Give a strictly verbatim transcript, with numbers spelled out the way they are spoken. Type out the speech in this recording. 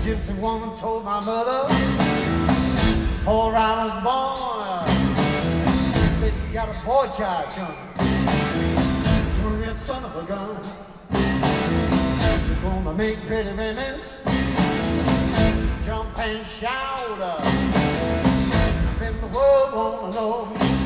gypsy woman told my mother before I was born, uh, said you got a boy child coming. It's gonna be a son of a gun. He's gonna make pretty women jump and shout, uh, and then the world won't know.